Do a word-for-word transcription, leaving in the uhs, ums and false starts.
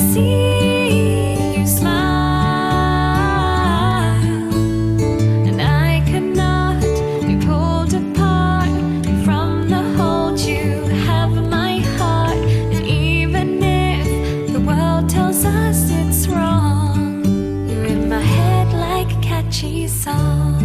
see you smile, and I cannot be pulled apart from the hold you have in my heart. And even if the world tells us it's wrong, you're in my head like a catchy song.